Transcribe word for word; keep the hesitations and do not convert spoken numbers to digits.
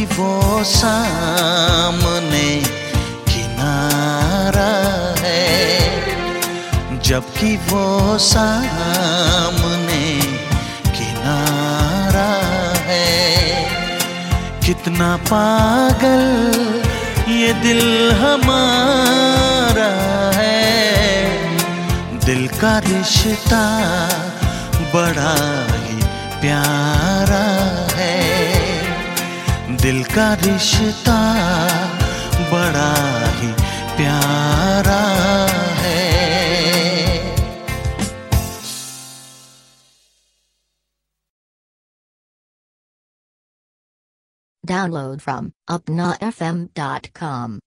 वो सामने किनारा है, जबकि वो सामने किनारा है। कितना पागल ये दिल हमारा है, दिल का रिश्ता बड़ा ही प्यारा है, दिल का रिश्ता बड़ा ही प्यारा है। Download from upna f m dot com.